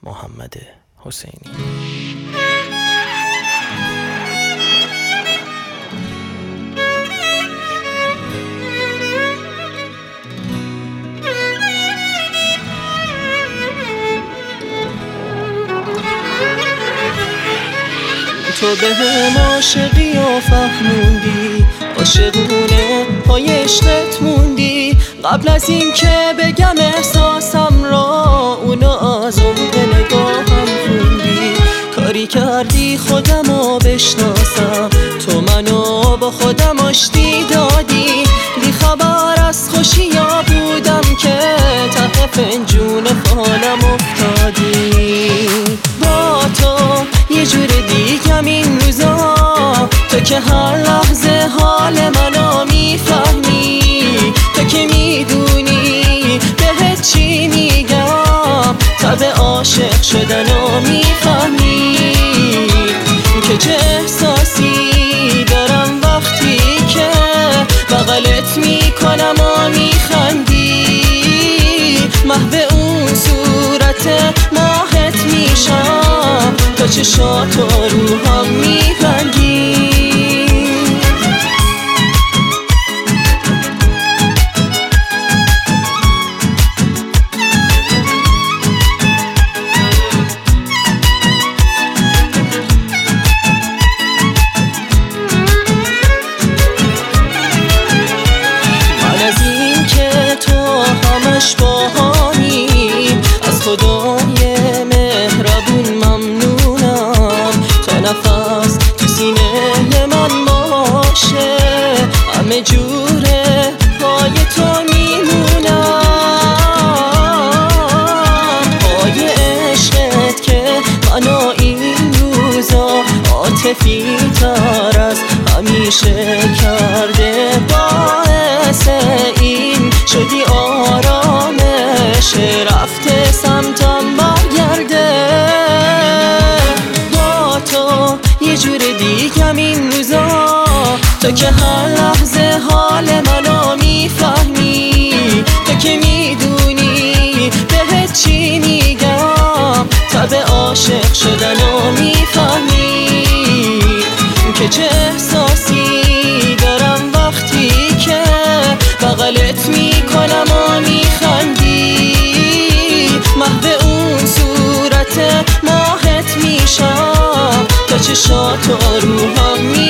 محمد حسینی. تو به هم عاشقی و فهموندی، عاشقونه پای عشقت موندی. قبل از این که بگم احساسم را، اونو از عمق نگاهم خوندی. کاری کردی خودمو بشناسم، تو منو با خودم آشتی دادی. بی خبر از خوشیا بودم که ته فنجون فالم افتادی. با تو یه جور دیگم این روزا، تو که هر لحظه حال منو میفهمی. تو که میدونی بهت چی میگم، تب عاشق شدنو میفهمی. که چه احساسی دارم وقتی که بغلت میکنم و میخندی. محو اون صورت ماهت میشم، تا چشات و روحم میرنگی. باهانی از خدای مهربون ممنونم، تا نفس تو سینه من باشه. همه جوره پای تو میمونم، پای عشقت که منو این روزا عاطفی تر از همیشه کرده. باعث این شدی آرامش رفته سمتم برگرده. با تو یه جور دیگم این روزا، تو که هر لحظه حال منو میفهمی. تو که میدونی بهت چی میگم، تب عاشق شدنو میفهمی. که چه احساسی دارم وقتی که بغلت میکنم و میخندی. محو اون صورت ماهت میشم، تا چشات و روحم